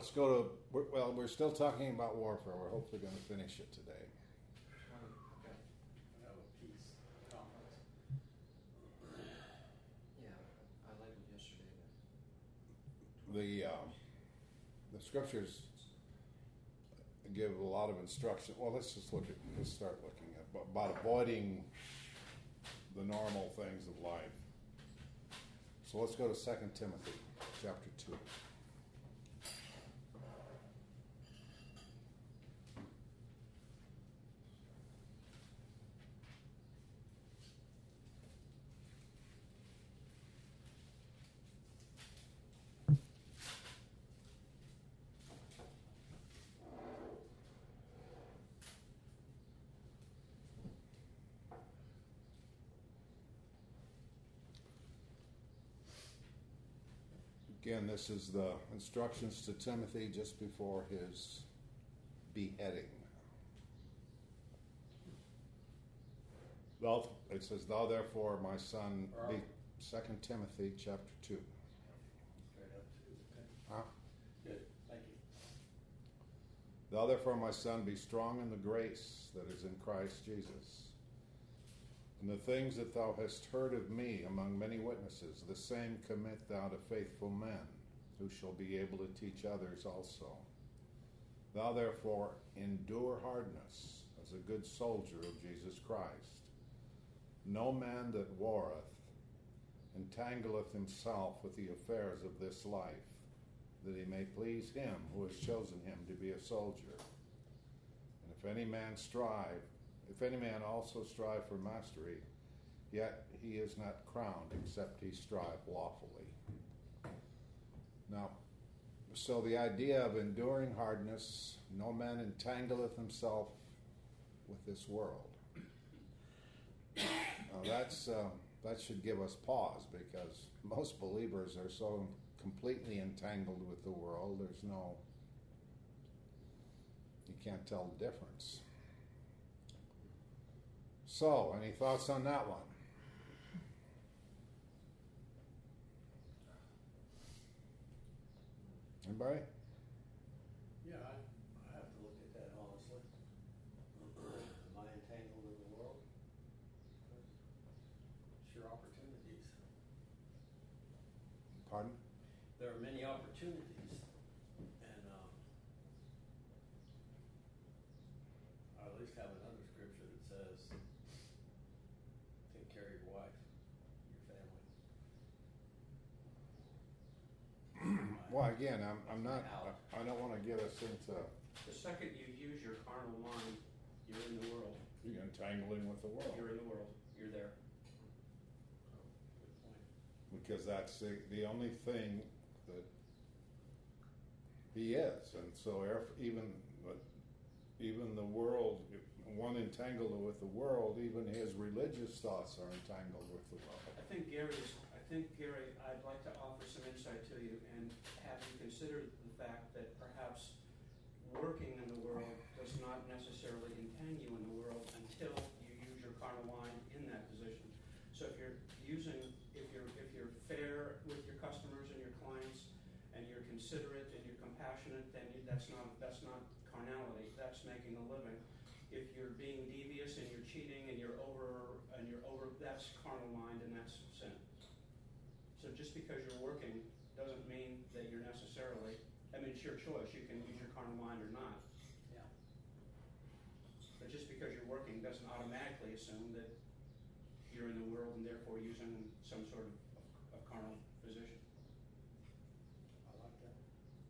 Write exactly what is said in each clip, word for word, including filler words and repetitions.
let's go to, we're, well, we're still talking about warfare. We're hopefully going to finish it today. Okay. I have a peace conference. Yeah, I labeled yesterday. The, um, the scriptures give a lot of instruction. Well, let's just look at, let's start looking at about avoiding the normal things of life. So let's go to Second Timothy chapter two. Again, this is the instructions to Timothy just before his beheading. Thou, it says, "Thou therefore, my son," be, Second Timothy chapter two. Straight up to, okay. Huh? Good, thank you. "Thou therefore, my son, be strong in the grace that is in Christ Jesus. And the things that thou hast heard of me among many witnesses, the same commit thou to faithful men, who shall be able to teach others also. Thou therefore endure hardness as a good soldier of Jesus Christ. No man that warreth entangleth himself with the affairs of this life, that he may please him who has chosen him to be a soldier. And if any man strive, if any man also strive for mastery, yet he is not crowned except he strive lawfully." Now, so the idea of enduring hardness, no man entangleth himself with this world. Now that's uh, that should give us pause, because most believers are so completely entangled with the world. There's no, you can't tell the difference. So, any thoughts on that one? Anybody? Yeah, I, I have to look at that honestly. Am I entangled in the world? Sure, opportunities. Pardon? There are many opportunities, and um, I at least have another scripture that says, take care of your wife, your family. Well, again, I'm, I'm not, I don't want to get us into, The second you use your carnal mind, you're in the world. you're entangling with the world. You're in the world. You're there. Good point. Because that's the, the only thing that he is. And so if even, even the world, one entangled with the world, even his religious thoughts are entangled with the world. I think Gary is, I think Gary, I'd like to offer some insight to you and have you consider the fact that perhaps working in the world does not necessarily entangle you in the world until you use your carnal mind in that position. So if you're using, if you're if you're fair with your customers and your clients, and you're considerate and you're compassionate, then you, that's not that's not carnality. That's making a living. If you're being devious and you're cheating and you're over and you're over, that's carnal mind and that's sin. So just because you're working doesn't mean that you're necessarily. I mean, it's your choice. You can use your carnal mind or not. Yeah. But just because you're working doesn't automatically assume that you're in the world and therefore using some sort of, of, of carnal position. I like that.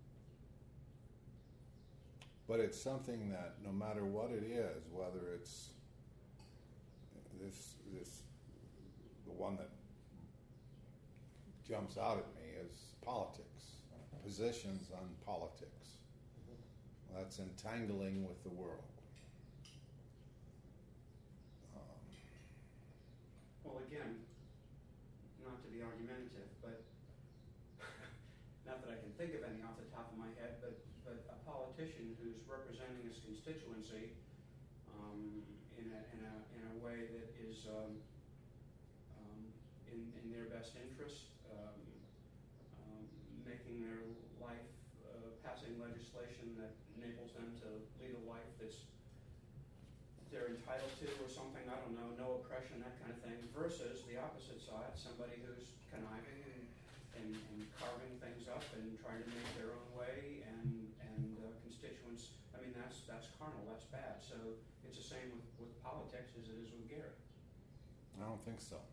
But it's something that no matter what it is, whether it's this, this, the one that jumps out at me is politics, positions on politics. That's entangling with the world. Um, Well, again, not to be argumentative, but not that I can think of any off the top of my head, but, but a politician who's representing his constituency um, in, a, in, a, in a way that is um, um, in, in their best interest, um, um, making their life, uh, passing legislation that enables them to lead a life that's they're entitled to or something, I don't know, no oppression, that kind of thing, versus the opposite side, somebody who's conniving and, and, and carving things up and trying to make their own way and, and uh, constituents, I mean, that's, that's carnal, that's bad. So it's the same with, with politics as it is with Gary. I don't think so.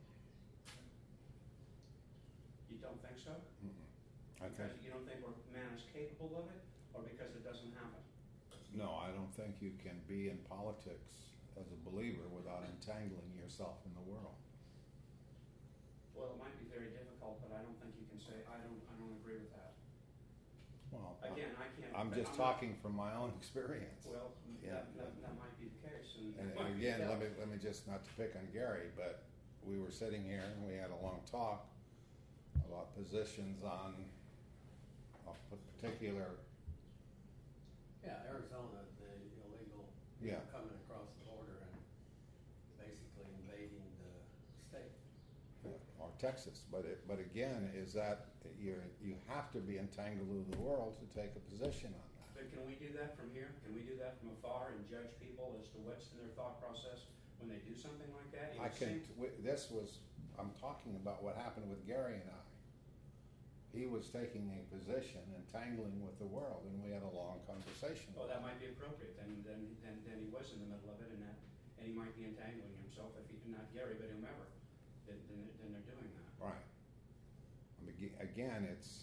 You don't think so? Mm-mm. I Because think you don't think we're, man is capable of it, or because it doesn't happen? no. I don't think you can be in politics as a believer without entangling yourself in the world. Well, it might be very difficult, but I don't think you can say, I don't, I don't agree with that. Well, Again, I can't. I'm just not- talking from my own experience. Well, Yeah. that, that, that might be the case. And, And, and again, let me let me just not to pick on Gary, but we were sitting here and we had a long talk about positions on a particular. Yeah, Arizona, the illegal Yeah. coming across the border and basically invading the state. Or Texas, but it, but again, is that you you have to be entangled with the world to take a position on that. But can we do that from here? Can we do that from afar and judge people as to what's in their thought process when they do something like that? It I would can. seem- w- This was I'm talking about what happened with Gary and I. He was taking a position, entangling with the world, and we had a long conversation. Oh, that might be appropriate. Then, then, then, then he was in the middle of it, and that, and he might be entangling himself if he, not Gary, but whomever. Then, then, then they're doing that. Right. I mean, ag- again, it's.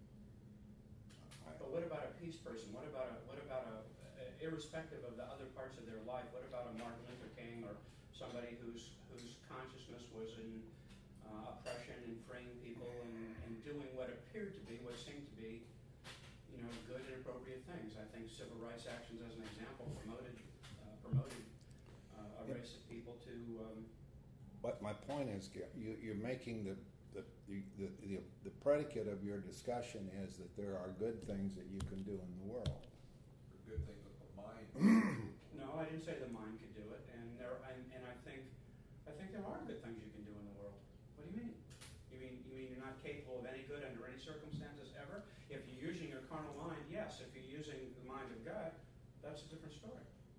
I, But what about a peace person? What about a, what about a, irrespective of the other parts of their life, what about a Martin Luther King or somebody whose, whose consciousness was in uh, oppression and freeing people and, and doing what appeared to be, what seemed to be, you know, good and appropriate things? I think civil rights actions, as an example, promoted, uh, promoted uh, a Yeah. race of people to, um, But my point is, Gary, you, you're making the the, the, the the predicate of your discussion is that there are good things that you can do in the world. Good thing with the mind. no, I didn't say the mind could do it, and there, and, and I think, I think there are good things you can do in the world. What do you mean? You mean you mean you're not capable of any good under any circumstances ever? If you're using your carnal mind, yes. If you're using the mind of God, that's a different story.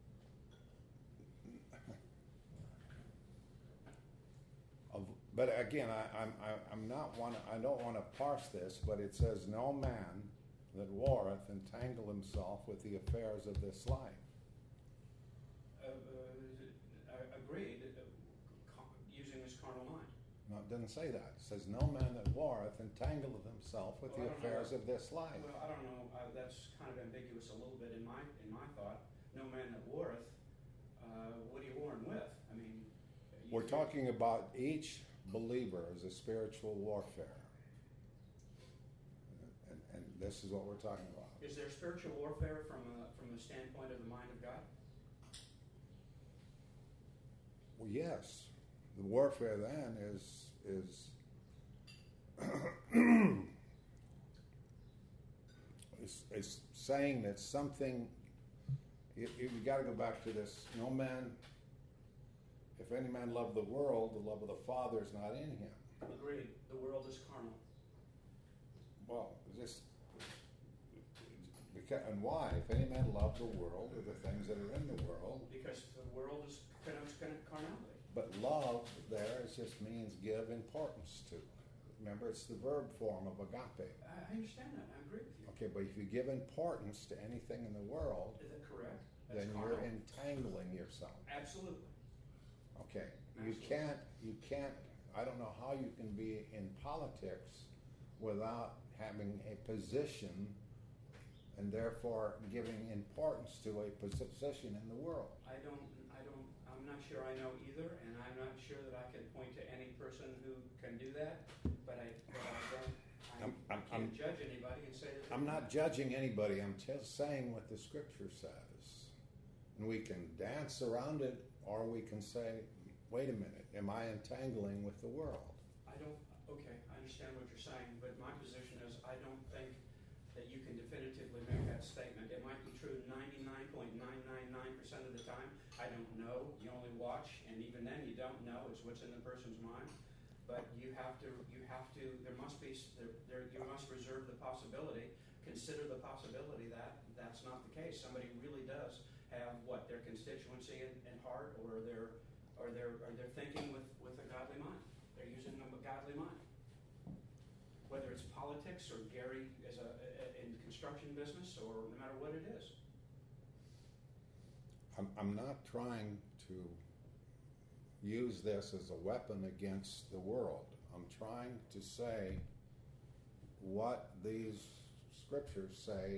Of- But again, I, I'm I, I'm not one. I don't want to parse this, but it says, "No man that warreth entangle himself with the affairs of this life." Uh, uh, agreed. Uh, ca- using this carnal mind. No, it doesn't say that. It says, "No man that warreth entangleth himself with Well, I the don't affairs know. of this life." Well, I don't know. Uh, that's kind of ambiguous a little bit in my in my thought. No man that warreth. Uh, what are you warring with? I mean, you We're can't- talking about each believer as a spiritual warfare, and, and this is what we're talking about. Is there spiritual warfare from a, from the standpoint of the mind of God? Well, yes, the warfare then is is is, is saying that something. You, you got to go back to this. No man. If any man love the world, the love of the Father is not in him. Agreed. The world is carnal. Well, just because, and why? If any man love the world or the things that are in the world, Because the world is connotes carnality. but love there is just means give importance to. Remember, it's the verb form of agape. I, I understand that. I agree with you. Okay, but if you give importance to anything in the world, Is that correct? That's then carnal. you're entangling yourself. Absolutely. Okay, you Absolutely. can't, you can't, I don't know how you can be in politics without having a position and therefore giving importance to a position in the world. I don't. I don't. I'm not sure I know either, and I'm not sure that I can point to any person who can do that. But I. But I don't. I, I'm- I I'm- can't I'm- judge anybody and say that. I'm not judging anybody, I'm just saying what the scripture says. And we can dance around it, or we can say, wait a minute, am I entangling with the world? I don't. Okay, I understand what you're saying, but my position is I don't think that you can definitively make that statement. It might be true ninety-nine point nine nine nine percent of the time. I don't know. You only watch, and even then, you don't know. It's what's in the person's mind. But you have to. You have to. There must be. There. there you must reserve the possibility. Consider the possibility that that that's not the case. Somebody really does have what their constituency in, in heart, or their or they're or they're thinking with, with a godly mind. They're using a godly mind. Whether it's politics or Gary as a, a in construction business, or no matter what it is. I'm, I'm not trying to use this as a weapon against the world. I'm trying to say what these scriptures say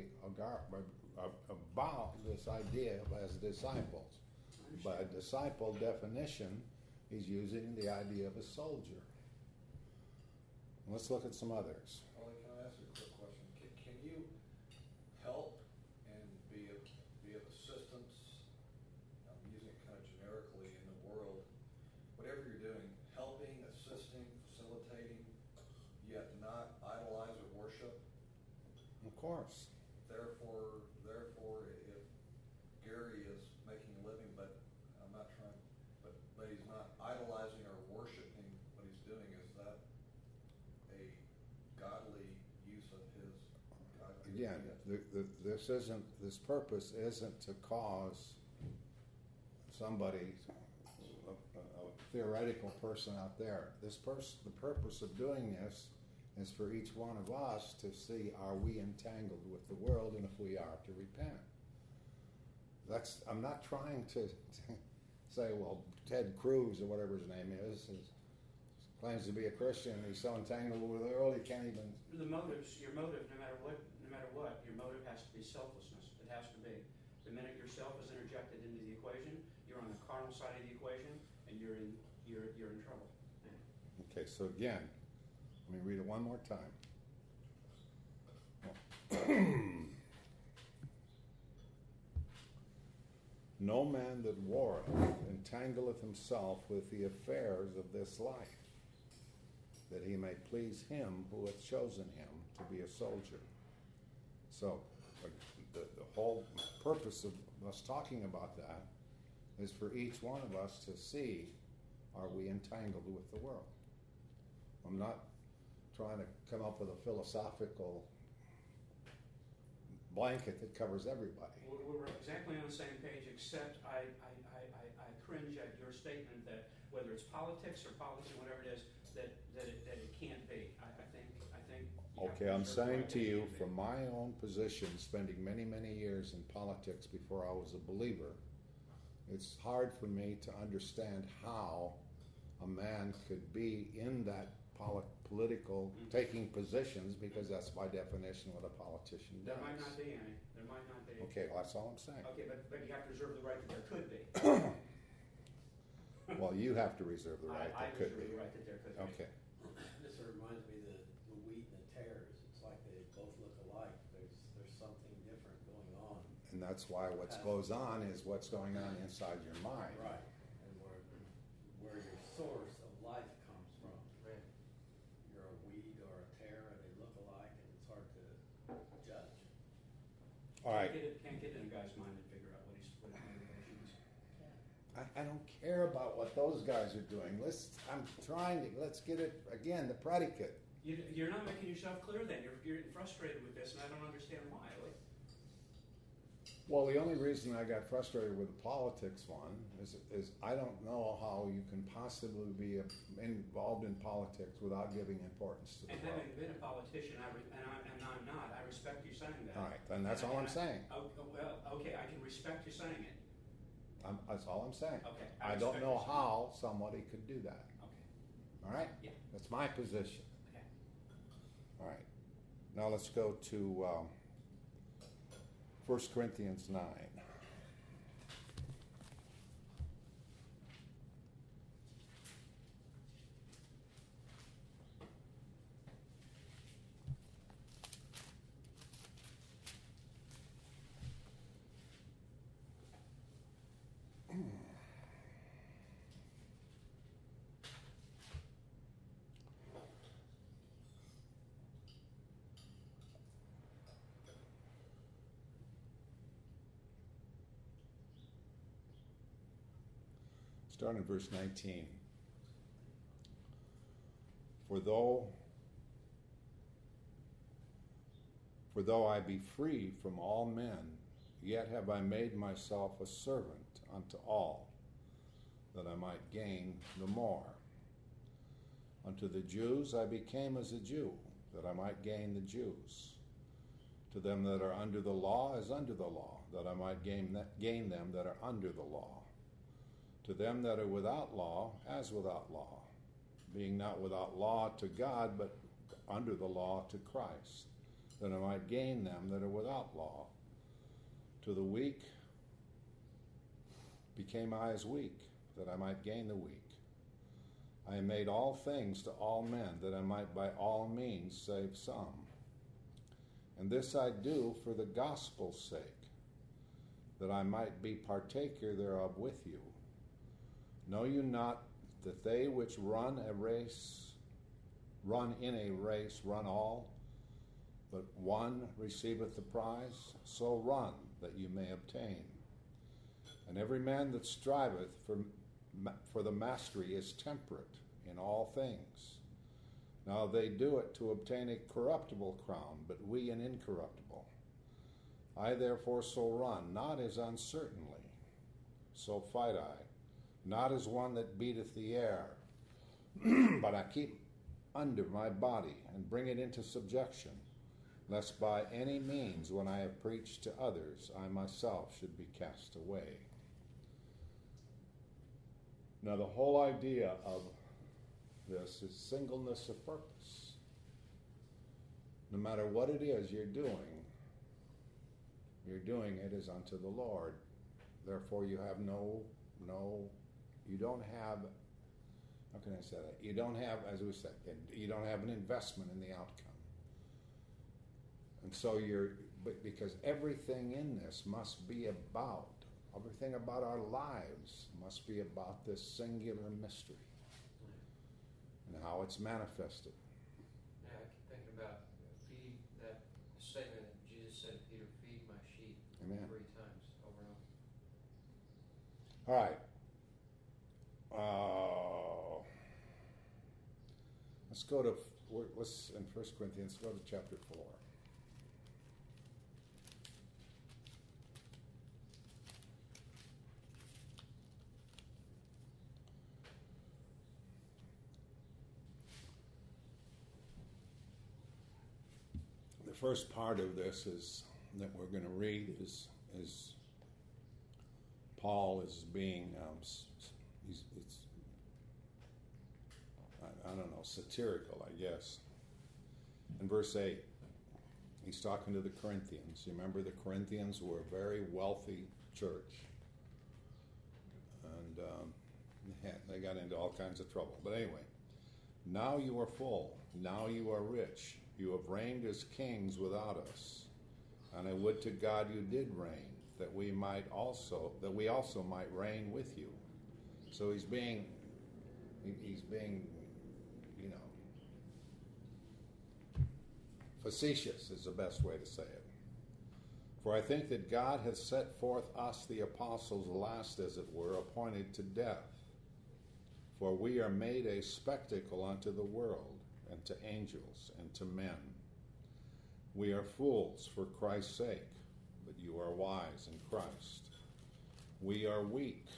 about this idea of as disciples. By a disciple definition, he's using the idea of a soldier. Let's look at some others. Ollie, can I ask you a quick question? Can, can you help and be of, be of assistance? I'm using it kind of generically in the world. Whatever you're doing, helping, assisting, facilitating, yet not idolize or worship. Of course. Therefore, therefore, if Gary is making a living, but I'm not trying, but but he's not idolizing or worshiping what he's doing, is that a godly use of his? Godly Again, the, the, this isn't. This purpose isn't to cause somebody, a, a theoretical person out there. This person, the purpose of doing this is for each one of us to see, are we entangled with the world, and if we are, to repent. That's. I'm not trying to, to say, well, Ted Cruz or whatever his name is, is claims to be a Christian, and he's so entangled with the world he can't even. The motives, your motive, no matter what, no matter what, your motive has to be selflessness. It has to be. The minute yourself is interjected into the equation, you're on the carnal side of the equation, and you're in you're you're in trouble. Okay, so again, let me read it one more time. No man that warreth entangleth himself with the affairs of this life, that he may please him who hath chosen him to be a soldier. So, uh, the, the whole purpose of us talking about that is for each one of us to see, are we entangled with the world? I'm not trying to come up with a philosophical blanket that covers everybody. We're, we're exactly on the same page, except I, I, I, I, I cringe at your statement that whether it's politics or policy, whatever it is, that, that, it, that it can't be. I, I think, I think. you have Okay, to I'm reserve the saying right to that it you, can't be. from my own position, spending many, many years in politics before I was a believer, it's hard for me to understand how a man could be in that poli- political, Mhm. taking positions, because that's by definition what a politician There does. might not be any. There might not be. Okay, well, that's all I'm saying. Okay, but, but you have to reserve the right that there could be. Well, you have to reserve the right I, I that could reserve be. the right that there could be. Okay. This sort of reminds me of the, the wheat and the tares. It's like they both look alike. There's there's something different going on. And that's why what goes on is what's going on inside your mind. Right. And where where your source of life comes from. Right. You're a weed or a tare, and they look alike, and it's hard to judge. All right. Can't get, it, can't get in a guy's mind and figure out what he's what his motivation is. I, I don't care about what those guys are doing. Let's. I'm trying to. Let's get it again. The predicate. You, you're not making yourself clear. Then you're you're frustrated with this, and I don't understand why. Like, Well, the only reason I got frustrated with the politics one is, is I don't know how you can possibly be involved in politics without giving importance to the and world. having been a politician, I re, and, I, and I'm not. I respect you saying that. All right, then that's And- all and I'm I- saying. Oh, oh, well, okay, I can respect you saying it. I'm, that's all I'm saying. Okay. I don't respect know you saying how somebody could do that. it. Okay. All right? Yeah. That's my position. Okay. All right. Now let's go to um, First Corinthians nine. Starting in verse nineteen. For though, for though I be free from all men yet have I made myself a servant unto all, that I might gain the more. Unto the Jews I became as a Jew, that I might gain the Jews. To them that are under the law as under the law, that I might gain, that, gain them that are under the law. To them that are without law as without law, being not without law to God, but under the law to Christ, that I might gain them that are without law. To the weak became I as weak, that I might gain the weak. I am made all things to all men, that I might by all means save some. And this I do for the gospel's sake, that I might be partaker thereof with you. Know you not that they which run a race, run in a race, run all, but one receiveth the prize? So run, that you may obtain. And every man that striveth for, for the mastery is temperate in all things. Now they do it to obtain a corruptible crown, but we an incorruptible. I therefore so run, not as uncertainly, so fight I, not as one that beateth the air, but I keep under my body and bring it into subjection, lest by any means, when I have preached to others, I myself should be cast away. Now the whole idea of this is singleness of purpose. No matter what it is you're doing, you're doing it as unto the Lord. Therefore you have no, no, you don't have, how can I say that? You don't have, as we said, you don't have an investment in the outcome. And so you're, but because everything in this must be about, everything about our lives must be about this singular mystery and how it's manifested. Yeah, I keep thinking about feed, that statement that Jesus said, Peter, feed my sheep. Amen. Three times over and over. All right. Uh, let's go to, let's, in First Corinthians, go to chapter four. The first part of this is that we're going to read is is Paul is being um, he's it's I, I don't know satirical, I guess. In verse eight, he's talking to the Corinthians. You remember the Corinthians were a very wealthy church, and um, they, had, they got into all kinds of trouble. But anyway, now you are full. Now you are rich. You have reigned as kings without us, and I would to God you did reign, that we might also, that we also might reign with you. So he's being, he, he's being, you know, facetious is the best way to say it. For I think that God hath set forth us, the apostles, last, as it were, appointed to death. For we are made a spectacle unto the world, and to angels, and to men. We are fools for Christ's sake, but you are wise in Christ. We are weak,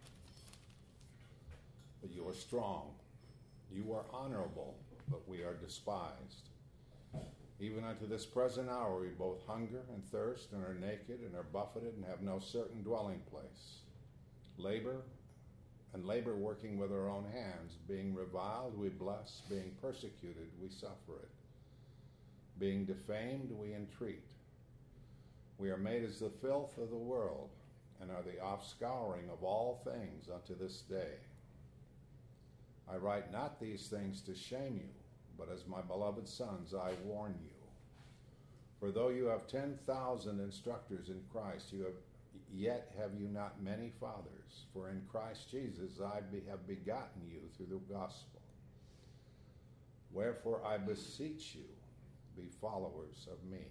but you are strong. You are honorable, but we are despised. Even unto this present hour we both hunger and thirst, and are naked, and are buffeted, and have no certain dwelling place. Labor, and labor working with our own hands. Being reviled, we bless. Being persecuted, we suffer it. Being defamed, we entreat. We are made as the filth of the world, and are the offscouring of all things unto this day. I write not these things to shame you, but as my beloved sons I warn you. For though you have ten thousand instructors in Christ, you have yet have you not many fathers, for in Christ Jesus I be, have begotten you through the gospel. Wherefore I beseech you, be followers of me.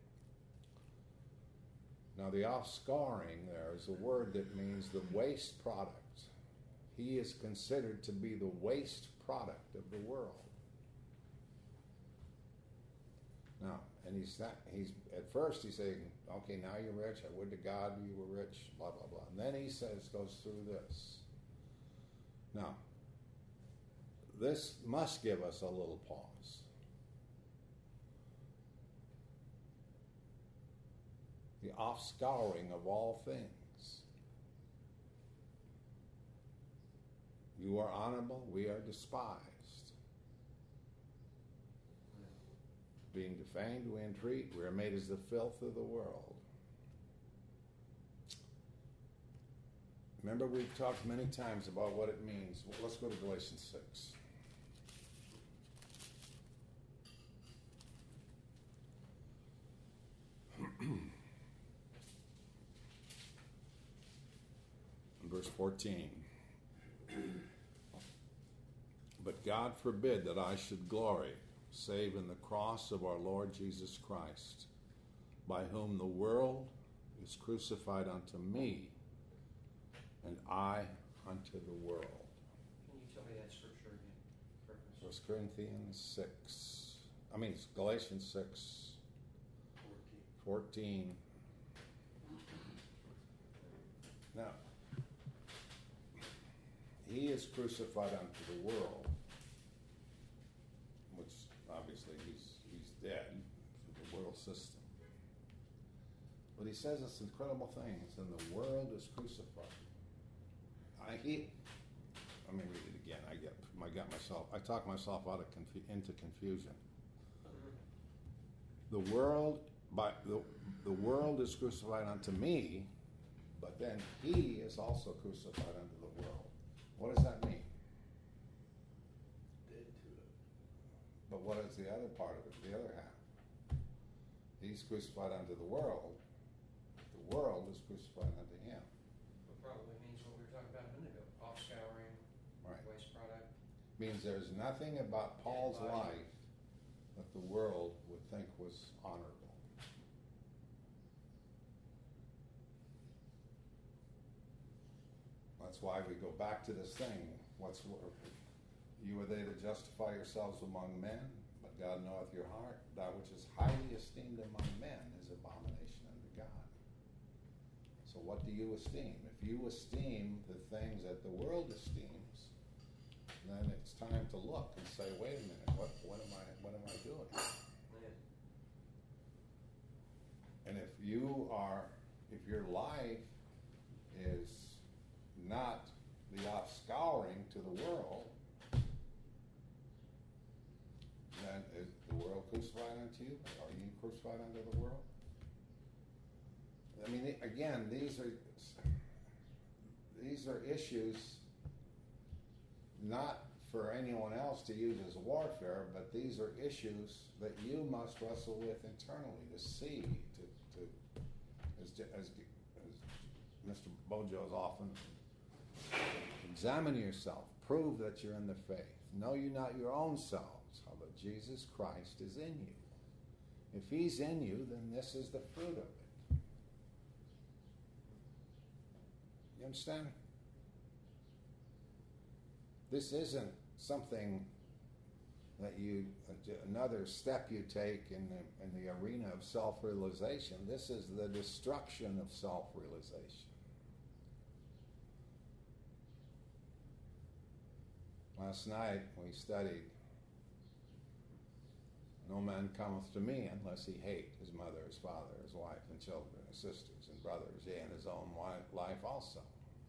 Now the offscouring there is a word that means the waste product. He is considered to be the waste product of the world. No, and he's not, he's, at first he's saying, okay, now you're rich, I would to God you were rich, blah, blah, blah. And then he says, goes through this. Now, this must give us a little pause. The offscouring of all things. You are honorable, we are despised. Being defamed, we entreat, we are made as the filth of the world. Remember, we've talked many times about what it means. Well, let's go to Galatians six. Verse fourteen. But God forbid that I should glory, save in the cross of our Lord Jesus Christ, by whom the world is crucified unto me, and I unto the world. Can you tell me that scripture again? First Corinthians six. I mean, it's Galatians six. fourteen. Now, he is crucified unto the world, which obviously he's he's dead for the world system. But he says this incredible thing. And the world is crucified. I he. Let me read it again. I get I got myself. I talk myself out of confu- into confusion. The world by the the world is crucified unto me, but then he is also crucified unto the world. What does that mean? Dead to it. But what is the other part of it, the other half? He's crucified unto the world. The world is crucified unto him. It probably means what we were talking about a minute ago, offscouring, Right. waste product. Means there's nothing about Paul's Body. life that the world would think was honorable. That's why we go back to this thing. What's you are they to justify yourselves among men, but God knoweth your heart. That which is highly esteemed among men is abomination unto God. So what do you esteem? If you esteem the things that the world esteems, then it's time to look and say, wait a minute, what what am I what am I doing? Yeah. And if you are if your life is not the offscouring to the world, then is the world crucified unto you? Are you crucified unto the world? I mean, again, these are these are issues not for anyone else to use as warfare, but these are issues that you must wrestle with internally to see, to, to as, as, as Mister Bojo is often. Examine yourself. Prove that you're in the faith. Know you not your own selves, how that Jesus Christ is in you. If he's in you, then this is the fruit of it. You understand? This isn't something that you, another step you take in the, in the arena of self-realization. This is the destruction of self-realization. Last night we studied, no man cometh to me unless he hate his mother, his father, his wife, and children, his sisters, and brothers, yea, and his own life also.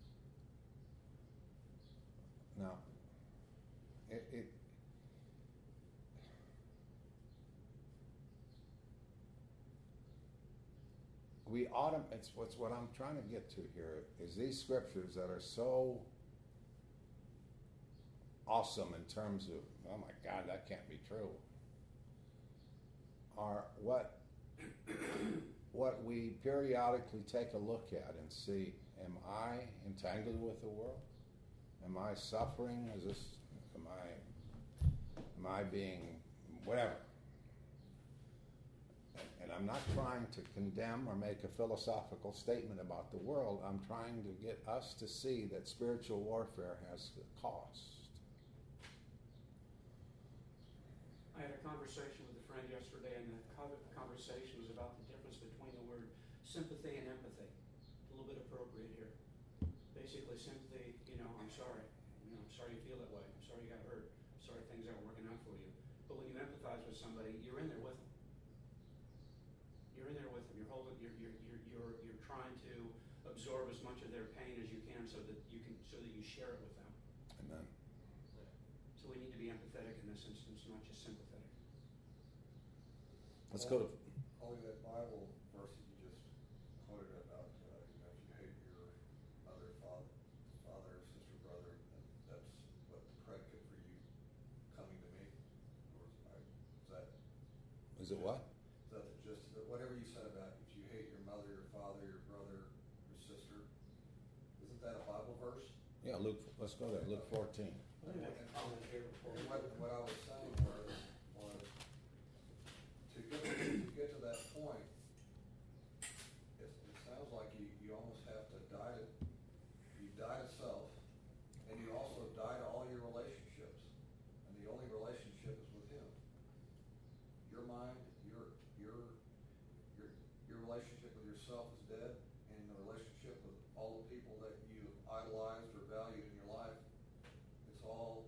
Now, it, it we autom- it's what's what I'm trying to get to here is these scriptures that are so awesome in terms of, oh my God, that can't be true, are what what we periodically take a look at and see, am I entangled with the world? Am I suffering? Is this, am I, am I being, whatever? And I'm not trying to condemn or make a philosophical statement about the world. I'm trying to get us to see that spiritual warfare has a cost. I had a conversation with a friend yesterday, and the co- conversation was about the difference between the word sympathy and empathy. A little bit appropriate here. Basically, sympathy, you know, I'm sorry. You know, I'm sorry you feel that way. I'm sorry you got hurt. I'm sorry things aren't working out for you. But when you empathize with somebody, you're in there with them. You're in there with them. You're holding. You're you're you're you're, you're trying to absorb as much of their pain as you can, so that you can so that you share it with them. Amen. So we need to be empathetic in this instance, not just sympathetic. Let's go to. Only that Bible verse that you just quoted about, uh, you know, if you hate your mother, father, father, sister, brother, then that's what the predicate for you coming to me. Or is, I, is that Is it what? is that the gist of it? Whatever you said about if you hate your mother, your father, your brother, your sister, isn't that a Bible verse? Yeah, Luke. Let's go there. Luke fourteen. Let me make a comment here before And we what, what I was saying was, was to get to, to get to that point, it, it sounds like you, you almost have to die to, you die to self, and you also die to all your relationships, and the only relationship is with Him. Your mind, your your your your relationship with yourself is dead, and the relationship with all the people that you idolized or valued in your life, it's all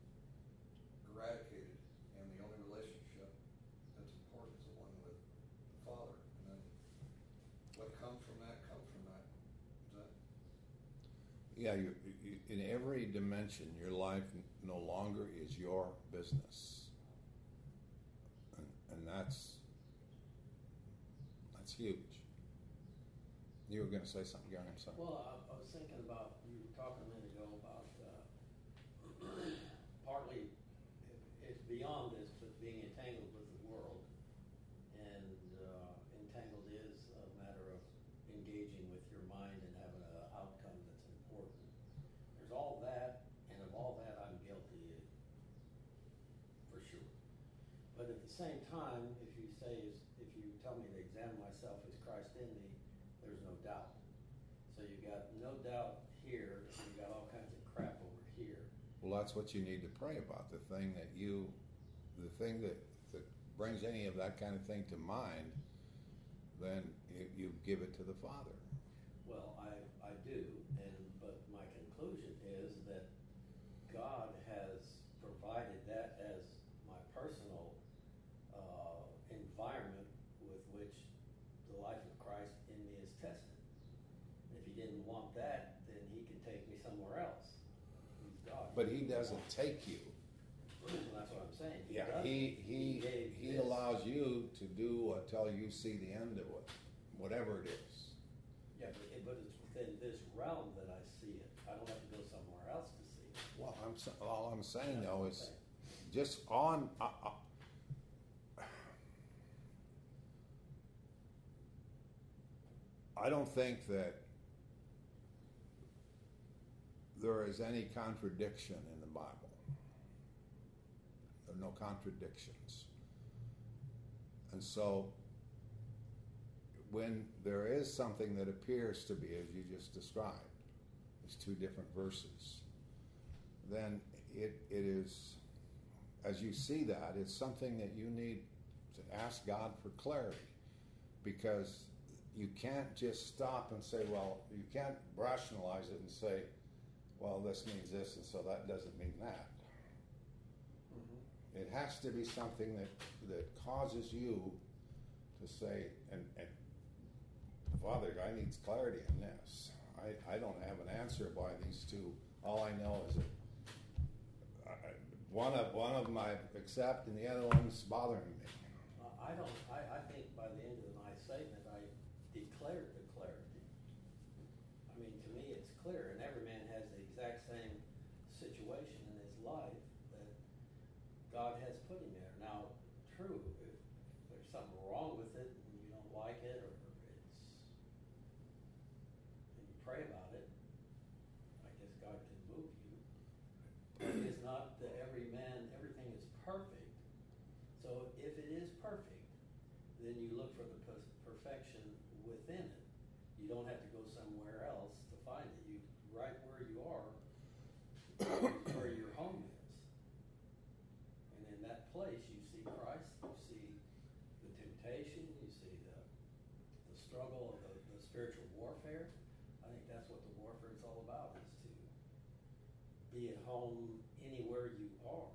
eradicated, and the only relationship that's important is the one with the Father. And then what comes from that comes from that. Is that Yeah, you, you, in every dimension, your life no longer is your business, and, and that's that's huge. You were going to say something, Gary? I'm sorry. Well, I, I was thinking about, you were talking a minute ago about uh, partly it, it's beyond this, but being entangled with the world. And uh, entangled is a matter of engaging with your mind and having an outcome that's important. There's all that, and of all that, I'm guilty for sure. But at the same time, if you say, is, if you tell me to examine myself as Christ in me, there's no doubt. So you got no doubt here, and you got all kinds of crap over here. Well, that's what you need to pray about. The thing that you, the thing that, that brings any of that kind of thing to mind, then you, you give it to the Father. Well, I, I do, and but my conclusion is that God has provided that as my personal uh, environment with which the life of Christ in me is tested. If He didn't want that, then He can take me somewhere else. He's God. But He doesn't take you. Well, that's what I'm saying. He Yeah, doesn't. He he gave he this. allows you to do until you see the end of it, whatever it is. Yeah, but, it, but it's within this realm that I see it. I don't have to go somewhere else to see it. Well, I'm sa- all I'm saying That's though what I'm is saying. just on. Uh, uh, I don't think that there is any contradiction in the Bible. There are no contradictions. And so, when there is something that appears to be, as you just described, these two different verses, then it, it is, as you see that, it's something that you need to ask God for clarity, because you can't just stop and say, well, you can't rationalize it and say, well, this means this, and so that doesn't mean that. Mm-hmm. It has to be something that, that causes you to say, and, and Father, I need clarity in this. I, I don't have an answer by these two. All I know is that I, one of one of them I accept, and the other one's bothering me. Uh, I don't, I, I think by the end of my statement, I declared the clarity. I mean, to me, it's clear, and every man has the exact same situation in his life that God has put him there. Now, true, if there's something wrong with it, and you don't like it, or it's, and you pray about it, I guess God can move you. But it's not that every man, everything is perfect. So if it is perfect, then you look for the per- perfection within it. You don't have to go somewhere else to find it. You right where you are, where your home is. And in that place, you see Christ, you see the struggle of the, the spiritual warfare, I think that's what the warfare is all about, is to be at home anywhere you are.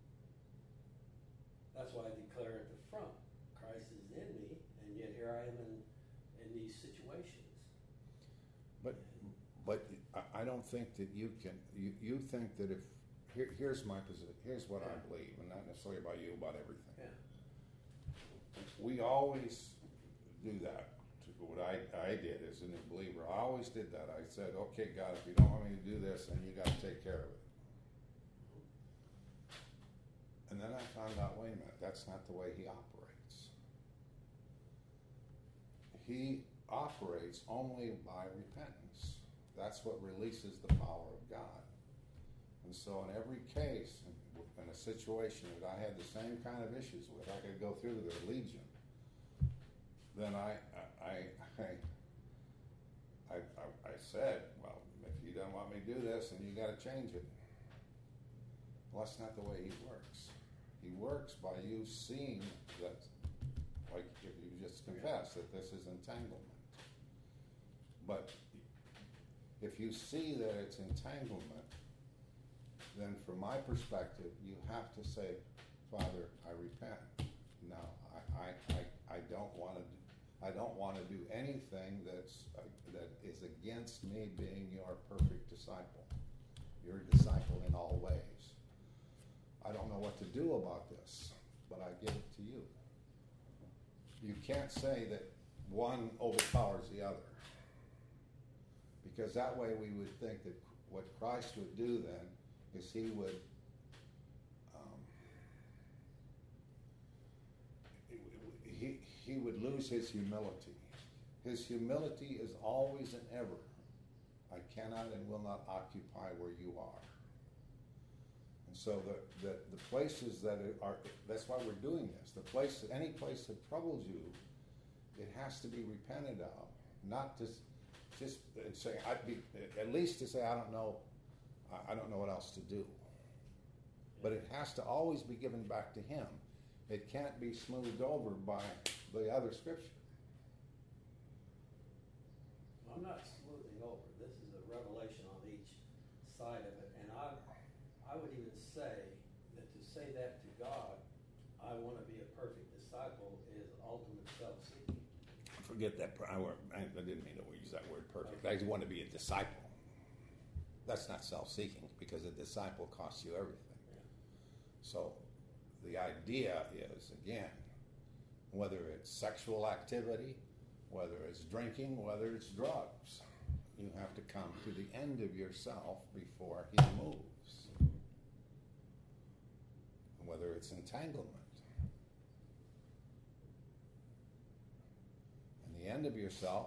That's why I declare at the front, Christ is in me, and yet here I am in, in these situations. But but I- I don't think that you can. You, you think that if here, here's my position. Here's what I believe, and not necessarily about you, about everything. Yeah. We always do that. What I, I did as a new believer, I always did that. I said, okay, God, if you don't want me to do this, then you got to take care of it. And then I found out, wait a minute, that's not the way he operates. He operates only by repentance. That's what releases the power of God. And so in every case, in a situation that I had the same kind of issues with, I could go through the legion, then I, I, I, I, I, I said, well, if you don't want me to do this, then you got to change it. Well, that's not the way he works. He works by you seeing that, like if you just confess that this is entanglement. But if you see that it's entanglement, then from my perspective, you have to say, Father, I repent. No, I, I, I, I don't want to. I don't want to do anything that's uh, that is against me being your perfect disciple. Your disciple in all ways. I don't know what to do about this, but I give it to you. You can't say that one overpowers the other, because that way we would think that what Christ would do then is he would um, he, he would lose his humility. His humility is always and ever, I cannot and will not occupy where you are. And so the, the, the places that are, that's why we're doing this. The place, any place that troubles you, it has to be repented of, not to just say, I'd be, at least to say, I don't know, I don't know what else to do. But it has to always be given back to him. It can't be smoothed over by the other scripture. I'm not smoothing over. This is a revelation on each side of it. And I I would even say that to say that to God, I want to be a perfect disciple, is ultimate self-seeking. Forget that. I, I didn't mean to use that word perfect. I want to be a disciple. That's not self-seeking, because a disciple costs you everything. Yeah. So the idea is, again, whether it's sexual activity, whether it's drinking, whether it's drugs, you have to come to the end of yourself before he moves. Whether it's entanglement. And the end of yourself,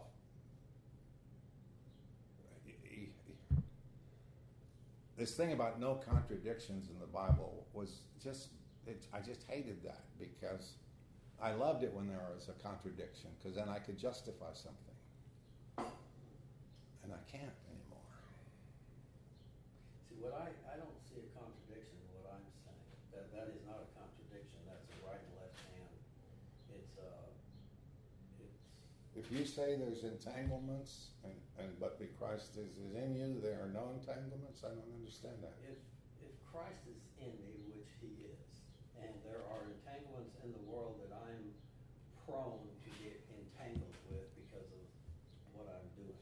this thing about no contradictions in the Bible was just, it, I just hated that, because I loved it when there was a contradiction, because then I could justify something. And I can't anymore. See, what I, I don't see a contradiction in what I'm saying. That that is not a contradiction. That's a right and left hand. It's uh, it's. If you say there's entanglements, and, and but be Christ is, is in you, there are no entanglements, I don't understand that. If if Christ is in me, which he is, and there are entanglements in the world that I'm prone to get entangled with because of what I'm doing,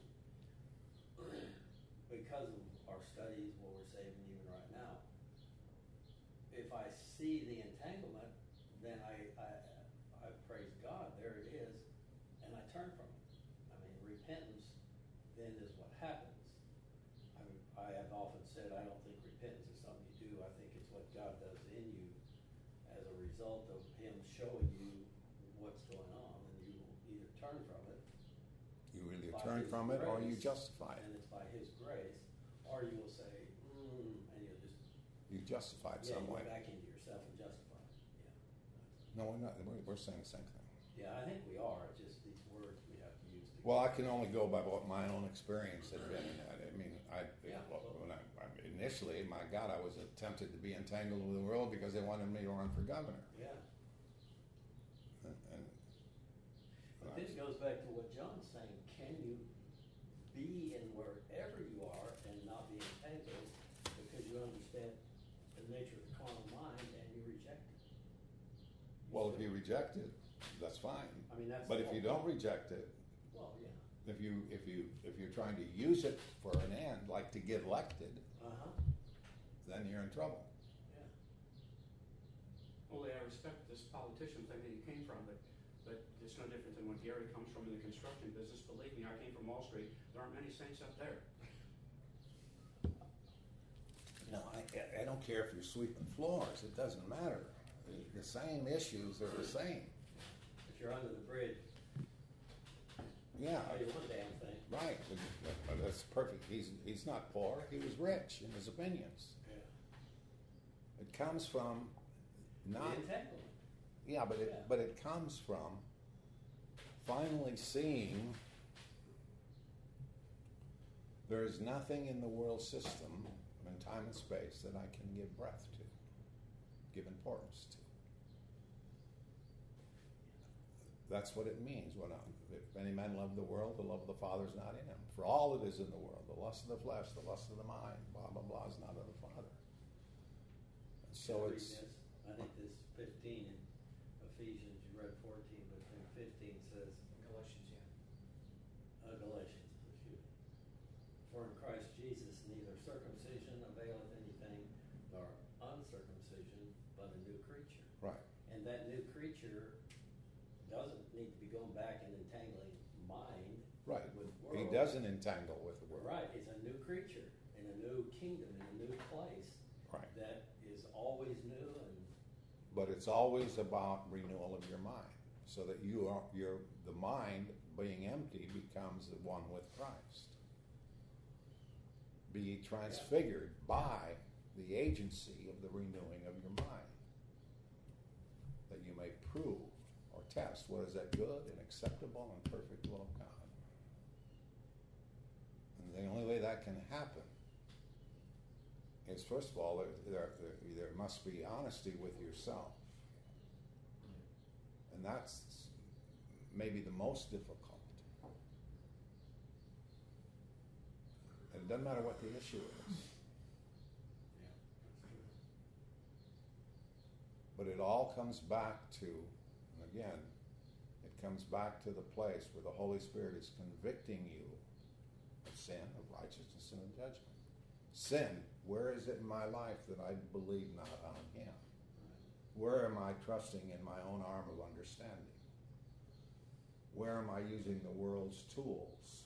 because of our studies, what we're saving even right now, if I see the entanglement, then I, I, I praise God, there it is, and I turn from it. I mean, repentance then is what happens. I mean, I have often said I don't think repentance is something you do. I think it's what God does in you as a result of him showing you what's going on, and you will either turn from it. You either by turn his from it or you grace, justify it. And it's by his grace, or you will say, mm, and you'll just You justify it yeah, some you go way. back into yourself and justify it. Yeah. No, we're not. We're, we're saying the same thing. Yeah, I think we are. It's just these words we have to use. To Well, I can only go by what my own experience had been in that. I mean, I, Yeah, well, totally. when I, I initially, my God, I was tempted to be entangled with the world because they wanted me to run for governor. Yeah. And, and But this goes goes back to what John's saying. Can you be in wherever you are and not be entangled because you understand the nature of the carnal mind and you reject it? You Well, if still- you reject it, that's fine. I mean, that's But the if you whole- don't reject it, Well, yeah. if you if you if you're trying to use it for an end, like to get elected, Uh-huh. then you're in trouble. Yeah. Well, I respect this politician thing that he came from, but, but it's no different than when Gary comes from in the construction business. Believe me, I came from Wall Street. There aren't many saints up there. No, I, I don't care if you're sweeping floors. It doesn't matter. The same issues are the same. If you're under the bridge, Yeah, how do you want damn thing? right. But that's perfect. He's he's not poor. He was rich in his opinions. Yeah. It comes from not. The entanglement. Yeah, but it Yeah. but it comes from finally seeing there is nothing in the world system, in time and space, that I can give breath to, give importance to. That's what it means when I, if any man love the world, the love of the Father is not in him. For all that is in the world, the lust of the flesh, the lust of the mind, blah blah blah, is not of the Father. And so Read it's. this. I think this fifteen in Ephesians, you read fourteen, but then fifteen says, Galatians, yeah. uh, Galatians, excuse me. For in Christ Jesus neither circumcision availeth anything, nor uncircumcision, but a new creature. Right. And that new creature doesn't need to be going back and entangling mind Right. with world. He doesn't entangle with the world. Right, it's a new creature in a new kingdom, in a new place Right. that is always new and But it's always about renewal of your mind, so that you are your the mind being empty becomes the one with Christ. Be ye transfigured by the agency of the renewing of your mind, that you may prove or test what is that good and acceptable and perfect will of God. And the only way that can happen is, first of all, there, there, there, there must be honesty with yourself. And that's maybe the most difficult. And it doesn't matter what the issue is. yeah, that's true. But it all comes back to, and again, it comes back to the place where the Holy Spirit is convicting you of sin, of righteousness, and of judgment. Sin, where is it in my life that I believe not on Him? Where am I trusting in my own arm of understanding? Where am I using the world's tools?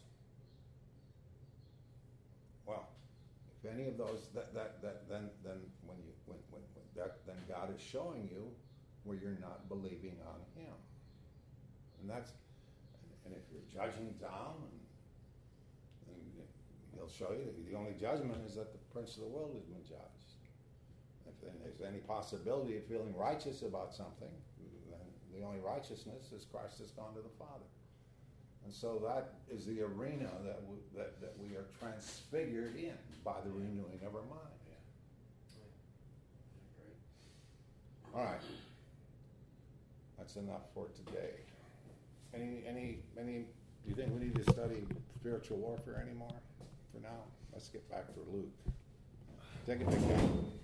Well, if any of those, that, that, that then, then when you, when, when, when that, then God is showing you where you're not believing on Him. And that's, and if you're judging down, and, and He'll show you that the only judgment is that the prince of the world has been judged. If there's any possibility of feeling righteous about something, then the only righteousness is Christ has gone to the Father. And so that is the arena that we, that, that we are transfigured in by the renewing of our mind. Yeah, great. All right. That's enough for today. Any, any, any, do you think we need to study spiritual warfare anymore for now? Let's get back to Luke. Take it to Ken.